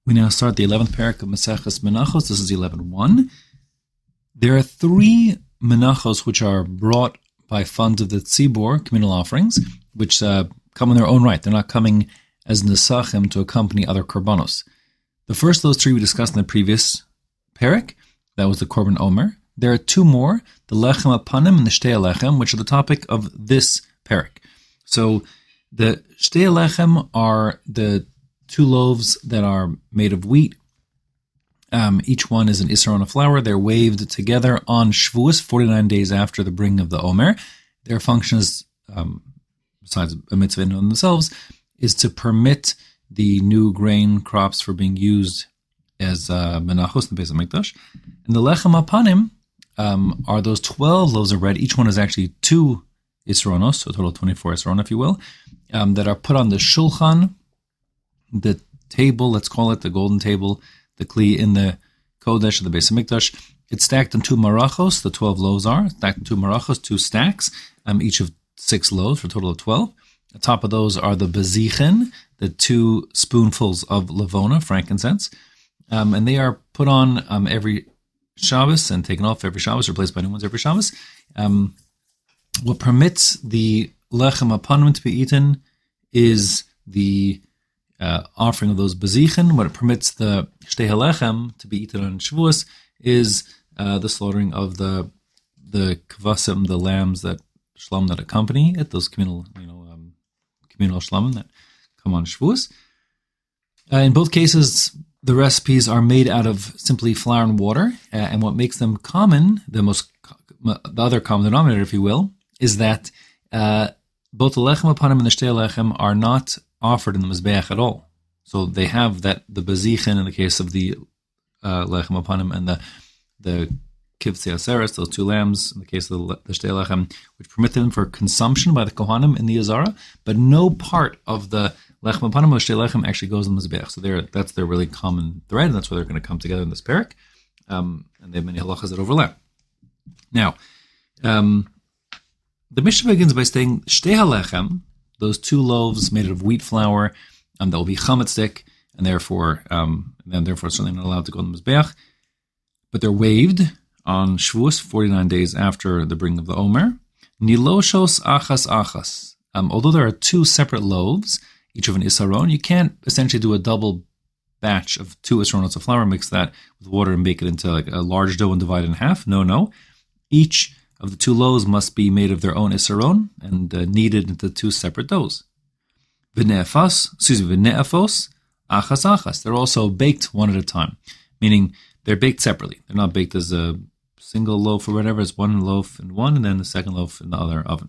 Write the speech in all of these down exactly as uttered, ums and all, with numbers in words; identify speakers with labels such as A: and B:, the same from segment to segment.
A: We now start the eleventh parak of Maseches Menachos. This is eleven one. There are three menachos which are brought by funds of the tzibor, communal offerings, which uh, come in their own right. They're not coming as nesachim to accompany other korbanos. The first of those three we discussed in the previous parak. That was the Korban Omer. There are two more, the Lechem Apanim and the Shtei Lechem, which are the topic of this parak. So the Shtei Lechem are the two loaves that are made of wheat. Um, each one is an Isser on a flour. They're waved together on Shavuos, forty-nine days after the bringing of the Omer. Their function is, um, besides a mitzvah in themselves, is to permit the new grain crops for being used as uh, menachos in the Beis HaMikdash. And the Lechem Apanim um, are those twelve loaves of bread. Each one is actually two Isronos, so a total of twenty-four Isron, if you will, um, that are put on the Shulchan, the table, let's call it the golden table, the kli in the Kodesh of the Beis HaMikdash. It's stacked on two marachos, the twelve loaves are, stacked on two marachos, two stacks, um, each of six loaves for a total of twelve. On top of those are the bezichen, the two spoonfuls of lavona, frankincense, um, and they are put on um, every Shabbos and taken off every Shabbos, replaced by new ones every Shabbos. Um, what permits the lechem apanim to be eaten is the uh, offering of those bezichen. What permits the shtei halechem to be eaten on Shavuos is uh, the slaughtering of the the kvasim, the lambs that shlam that accompany it, those communal, you know, um, communal shlamim that come on Shavuos. Uh, in both cases, the recipes are made out of simply flour and water, uh, and what makes them common, the most, the other common denominator, if you will, is that uh, both the lechem apanim and the shtei lechem are not offered in the mizbeach at all. So they have that the bezichen in the case of the uh, lechem apanim and the the kivtzei aseres, those two lambs in the case of the, the shtei lechem, which permit them for consumption by the kohanim in the Azara, but no part of the lechem apanim or shtei lechem actually goes in the mizbeach. So that's their really common thread, and that's why they're going to come together in this parak. Um, and they have many halachas that overlap. Now, um, the Mishnah begins by saying shtei halechem, those two loaves made of wheat flour, um, that will be chametzik, and therefore, um, and then therefore certainly not allowed to go in the mizbeach. But they're waved on Shavuos, forty-nine days after the bringing of the Omer. Niloshos achas achas. Um, although there are two separate loaves, each of an isaron, you can't essentially do a double batch of two isaronos of flour, mix that with water and bake it into like a large dough and divide it in half. No, no. Each of the two loaves must be made of their own isaron and uh, kneaded into two separate doughs. V'ne'efas, excuse me, v'ne'efos achas achas. They're also baked one at a time, meaning they're baked separately. They're not baked as a single loaf or whatever. It's one loaf in one, and then the second loaf in the other oven.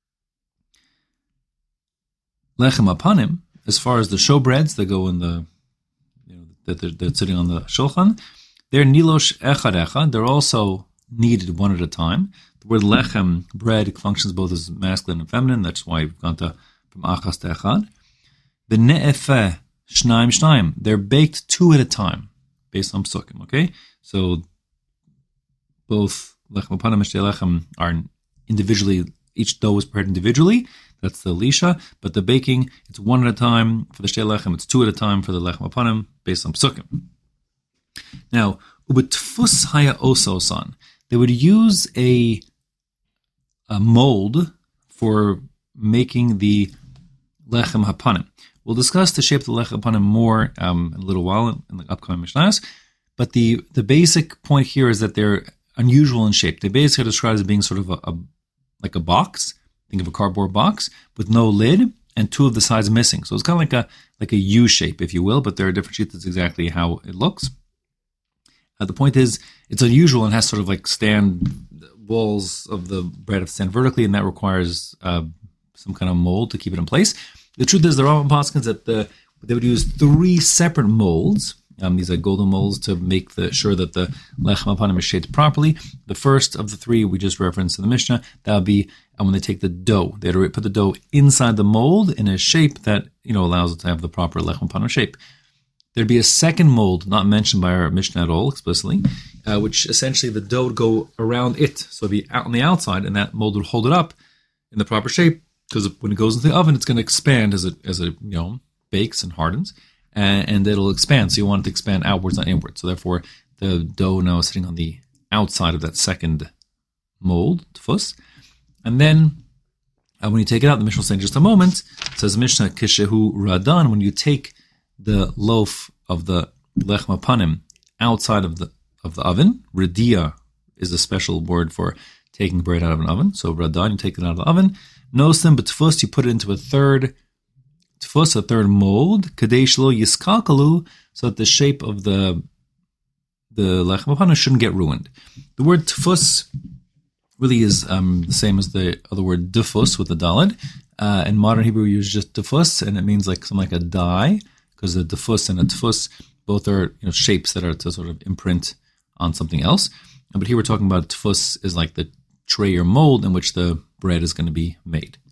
A: Lechem apanim, as far as the showbreads that go in the, you know, that they're, they're sitting on the shulchan, they're nilosh echad echad. They're also kneaded one at a time. The word lechem, bread, functions both as masculine and feminine. That's why we've gone to from achas to echad. The ne'efeh shnaim shnaim. They're baked two at a time, based on psukim. Okay, so both lechem apanim and shtei lechem are individually. Each dough is prepared individually. That's the lisha, but the baking, it's one at a time. For the shtei lechem, it's two at a time for the lechem apanim, based on psukim. Now, ubetfus haya ososan, they would use a, a mold for making the lechem hapanim. We'll discuss the shape of the lechem hapanim more um, in a little while in, in the upcoming mishnayos, but the, the basic point here is that they're unusual in shape. They basically are described as being sort of a, a like a box. Think of a cardboard box with no lid and two of the sides missing. So it's kind of like a like a U shape, if you will, but there are different shapes. That's exactly how it looks. Uh, the point is, it's unusual and has sort of like stand walls of the bread have to stand vertically, and that requires uh, some kind of mold to keep it in place. The truth is, the Rambam Paskins that the they would use three separate molds. Um, these are golden molds to make the, sure that the lechem apanim is shaped properly. The first of the three we just referenced in the Mishnah, that would be um, when they take the dough. They had to put the dough inside the mold in a shape that, you know, allows it to have the proper lechem apanim shape. There'd be a second mold, not mentioned by our Mishnah at all explicitly, uh, which essentially the dough would go around it. So it'd be out on the outside, and that mold would hold it up in the proper shape, because when it goes into the oven, it's going to expand as it, as it you know, bakes and hardens. and, and it'll expand. So you want it to expand outwards, not inwards. So therefore, the dough now is sitting on the outside of that second mold, tfus. And then uh, when you take it out, the Mishnah will say in just a moment, it says Mishnah kishehu radan, when you take the loaf of the lechem panim outside of the of the oven, radia is a special word for taking bread out of an oven. So radan, you take it out of the oven. Nosim b'tfus, you put it into a third tfus, a third mold, kadesh lo yiskalkalu, so that the shape of the the lechem panim shouldn't get ruined. The word tfus really is um, the same as the other word dufus with the dalid. Uh, in modern Hebrew, we use just dufus, and it means like something like a die, because a dufus and a tfus both are, you know, shapes that are to sort of imprint on something else. But here we're talking about tfus is like the tray or mold in which the bread is going to be made.